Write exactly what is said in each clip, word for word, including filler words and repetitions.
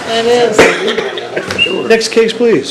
It is. Next case, please.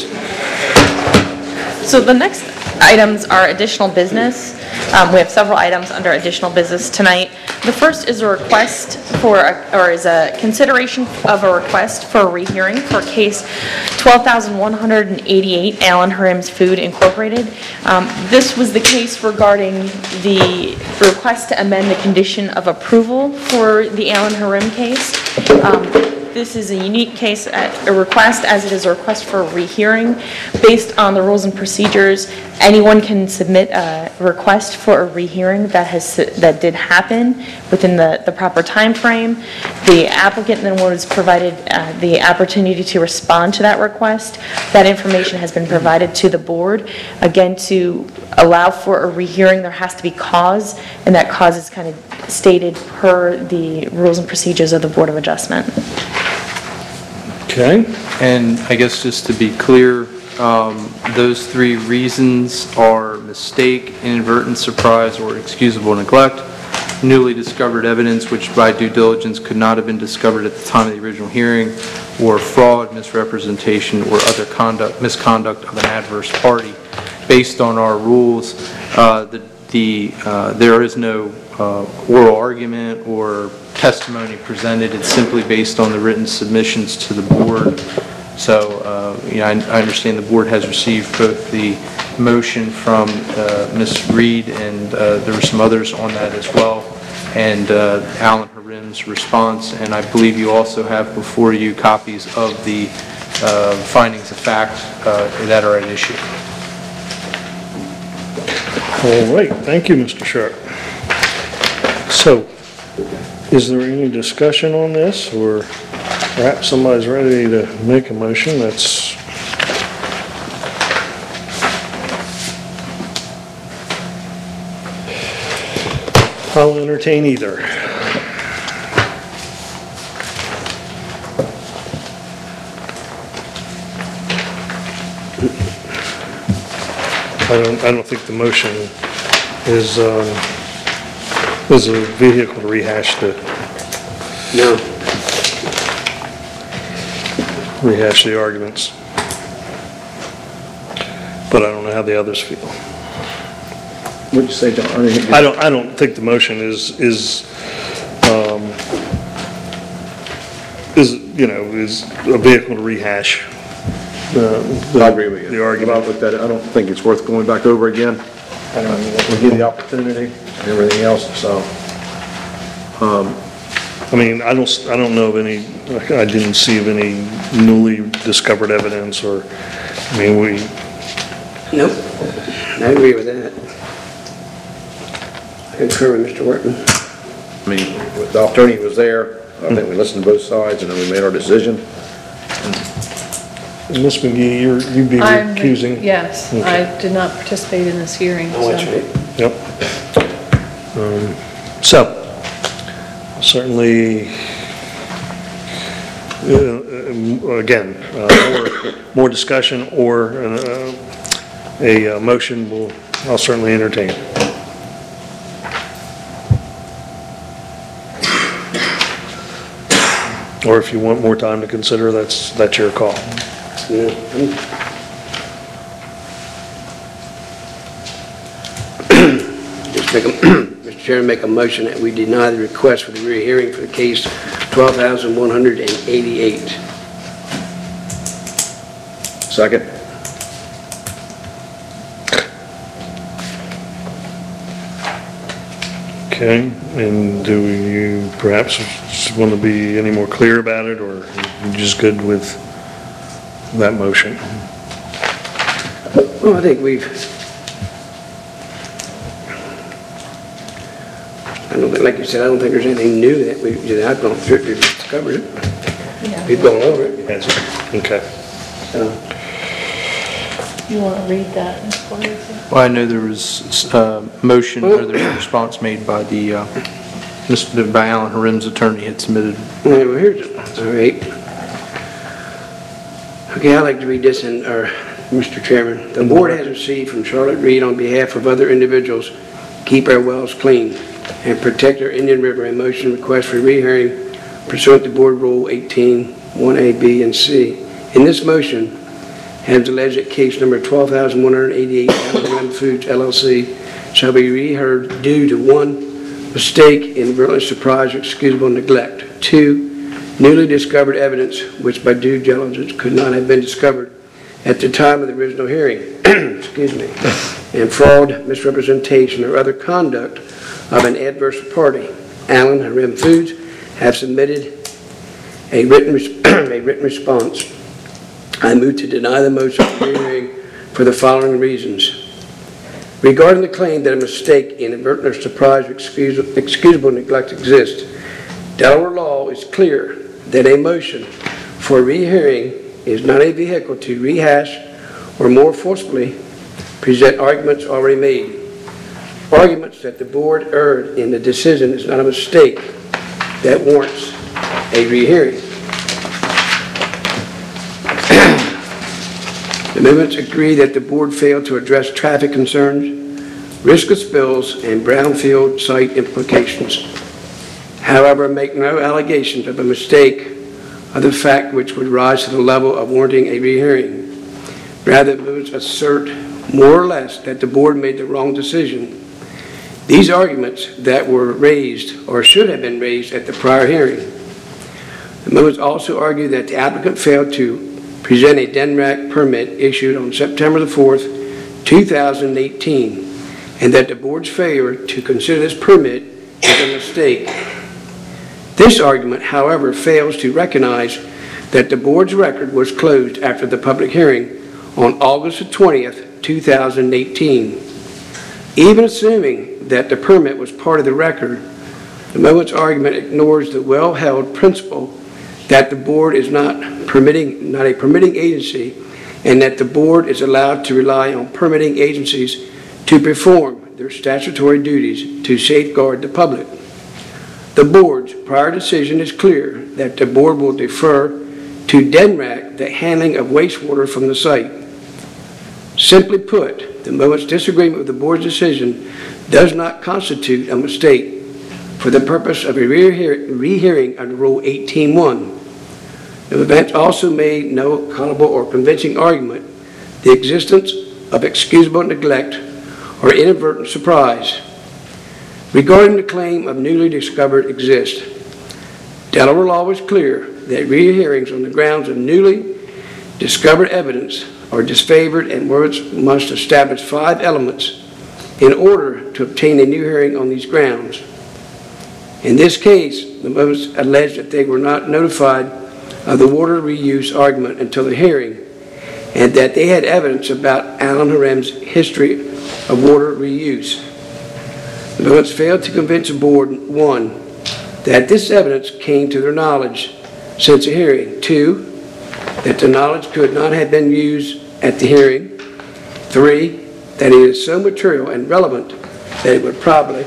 So the next items are additional business. Um, we have several items under additional business tonight. The first is a request for, a, or is a consideration of a request for a rehearing for case twelve thousand one hundred eighty-eight, Allen Harims Food Incorporated. Um, this was the case regarding the request to amend the condition of approval for the Allen Harim case. Um, This is a unique case at a request, as it is a request for a rehearing. Based on the rules and procedures, anyone can submit a request for a rehearing that has that did happen within the, the proper time frame. The applicant then was provided uh, the opportunity to respond to that request. That information has been provided to the board. Again, to allow for a rehearing, there has to be cause, and that cause is kind of stated per the rules and procedures of the Board of Adjustment. Okay. And I guess just to be clear, um, those three reasons are mistake, inadvertent surprise, or excusable neglect. Newly discovered evidence which by due diligence could not have been discovered at the time of the original hearing, or fraud, misrepresentation, or other conduct, misconduct of an adverse party. Based on our rules, uh, the, the, uh, there is no uh, oral argument or testimony presented. It's simply based on the written submissions to the board. So, uh, you know, I, I understand the board has received both the motion from uh, Miz Reed, and uh, there were some others on that as well, and uh, Allen Harim's response, and I believe you also have before you copies of the uh, findings of fact uh, that are at issue. All right. Thank you, Mister Sharp. So, is there any discussion on this, or perhaps somebody's ready to make a motion? That's I'll entertain either. I don't. I don't think the motion is um, is a vehicle to rehash the No. rehash the arguments. But I don't know how the others feel. What'd you say, John? I didn't I don't. I don't think the motion is is um, is you know is a vehicle to rehash. The, the, I agree with you. The argument. I looked at it. I don't think it's worth going back over again. Uh, We'll give you the opportunity and everything else, so. Um, I mean, I don't. I don't know of any. I didn't see of any newly discovered evidence, or I mean, we. Nope. I agree with that. I concur with Mister Workman. I mean, the attorney was there. I think we listened to both sides, and then we made our decision. Miz McGee, you're, you'd be I'm recusing? Yes, Okay. I did not participate in this hearing. Oh, that's so. right. Yep. Um, So, certainly, uh, again, uh, more, more discussion or uh, a uh, motion will, I'll certainly entertain. Or if you want more time to consider, that's, that's your call. Yeah. Just make a, Mister Chairman, make a motion that we deny the request for the rehearing for the case twelve thousand one hundred eighty-eight. Second? Okay, and do you perhaps want to be any more clear about it, or are you just good with that motion? Well, I think we've, I don't think, like you said, I don't think there's anything new that we, that I've gone through, we've discovered it. We've gone over it. Yes. Okay. So, You want to read that? Well, I know there was a motion, or there was a response made by the, uh, Mister by Allen Harim's attorney had submitted. well, here's it. All right. Okay, I'd like to read this in, or, Mister Chairman. The board has received from Charlotte Reed on behalf of other individuals, keep our wells clean and protect our Indian River a motion request for rehearing pursuant to Board Rule eighteen one A, B, and C. In this motion, has alleged that case number twelve thousand one hundred eighty-eight, Allen Harem Foods, L L C, shall be reheard due to one, mistake, inadvertent surprise, or excusable neglect. Two, newly discovered evidence which by due diligence could not have been discovered at the time of the original hearing. Excuse me. And fraud, misrepresentation, or other conduct of an adverse party. Allen Harem Foods have submitted a written, res- a written response. I move to deny the motion for hearing for the following reasons. Regarding the claim that a mistake, inadvertent, or surprise, or excusable, excusable neglect exists, Delaware law is clear that a motion for rehearing is not a vehicle to rehash or more forcefully present arguments already made. Arguments that the board erred in the decision is not a mistake that warrants a rehearing. The amendments agree that the board failed to address traffic concerns, risk of spills, and brownfield site implications. However, make no allegations of a mistake of the fact which would rise to the level of warranting a rehearing. Rather, amendments assert more or less that the board made the wrong decision. These arguments that were raised or should have been raised at the prior hearing. The amendments also argue that the applicant failed to present a D N R A C permit issued on September the fourth, two thousand eighteen, and that the board's failure to consider this permit is a mistake. This argument, however, fails to recognize that the board's record was closed after the public hearing on August the twentieth, two thousand eighteen. Even assuming that the permit was part of the record, the amendment's argument ignores the well-held principle that the board is not permitting, not a permitting agency, and that the board is allowed to rely on permitting agencies to perform their statutory duties to safeguard the public. The board's prior decision is clear that the board will defer to D N R A C the handling of wastewater from the site. Simply put, the moment's disagreement with the board's decision does not constitute a mistake for the purpose of a rehearing under Rule eighteen one. The event also made no credible or convincing argument the existence of excusable neglect or inadvertent surprise. Regarding the claim of newly discovered exist, Delaware law was clear that rehearings on the grounds of newly discovered evidence are disfavored and must establish five elements in order to obtain a new hearing on these grounds. In this case, the moment's alleged that they were not notified of the water reuse argument until the hearing, and that they had evidence about Allen Harem's history of water reuse. The moment's failed to convince the board, one, that this evidence came to their knowledge since the hearing. Two, that the knowledge could not have been used at the hearing. Three, that it is so material and relevant that it would probably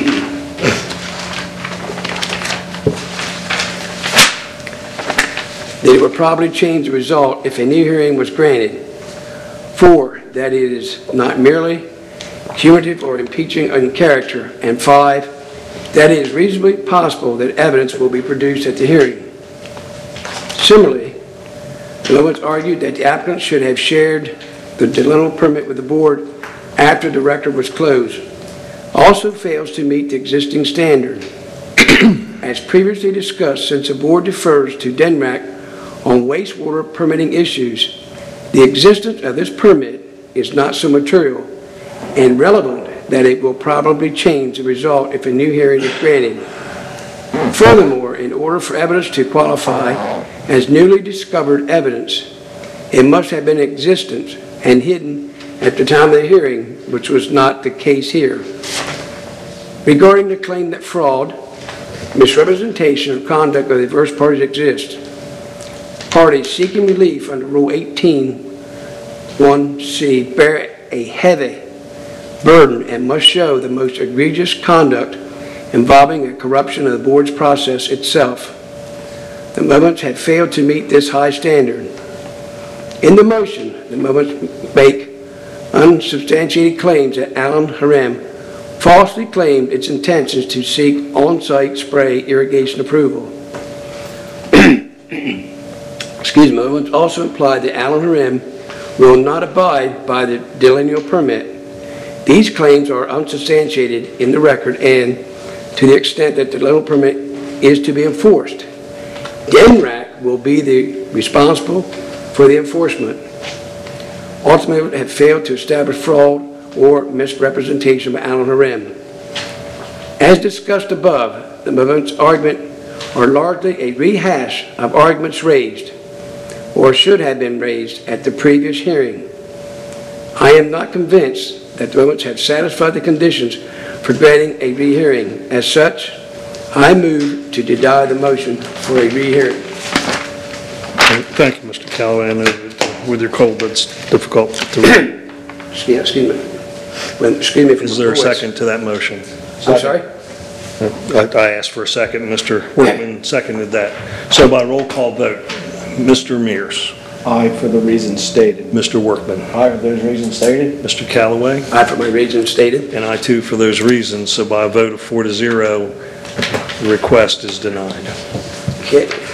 that it would probably change the result if a new hearing was granted. Four, that it is not merely cumulative or impeaching in character. And five, that it is reasonably possible that evidence will be produced at the hearing. Similarly, the moment's argued that the applicant should have shared the delinquent permit with the board after the record was closed. Also fails to meet the existing standard. As previously discussed, since the board defers to D N R A C on wastewater permitting issues, the existence of this permit is not so material and relevant that it will probably change the result if a new hearing is granted. Furthermore, in order for evidence to qualify as newly discovered evidence, it must have been in existence and hidden at the time of the hearing, which was not the case here. Regarding the claim that fraud, misrepresentation, or conduct of the adverse parties exist, parties seeking relief under Rule eighteen one C bear a heavy burden and must show the most egregious conduct involving a corruption of the board's process itself. The amendments had failed to meet this high standard. In the motion, the amendments make unsubstantiated claims that Allen Harem falsely claimed its intentions to seek on-site spray irrigation approval. excuse me, it also implied that Allen Harem will not abide by the delineal permit. These claims are unsubstantiated in the record, and to the extent that the delineal permit is to be enforced, D N R A C will be the responsible for the enforcement. Ultimately, have failed to establish fraud or misrepresentation by Allen Harem. As discussed above, the movements argument are largely a rehash of arguments raised or should have been raised at the previous hearing. I am not convinced that the movements have satisfied the conditions for granting a rehearing. As such, I move to deny the motion for a rehearing. Thank you, Mister Callaway. I know that with your cold, it's difficult to read. Excuse excuse me. When- Excuse me for Is my there a voice. second to that motion? I'm sorry? I I asked for a second, Mister Workman seconded that. So by roll call vote, Mister Mears, Aye for the reasons stated. Mister Workman, Aye for those reasons stated. Mister Callaway, I, for my reasons stated. and I too for those reasons. So by a vote of four to zero, the request is denied. Okay.